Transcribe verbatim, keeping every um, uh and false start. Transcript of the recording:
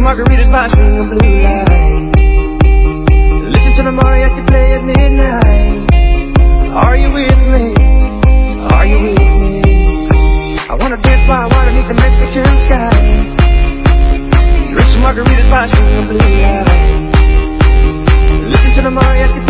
margaritas by string of blue lights. Listen to the mariachi play at midnight. Are you with me? Are you with me? I wanna dance by water beneath the Mexican sky. Drink some margaritas by string of blue lights. Listen to the mariachi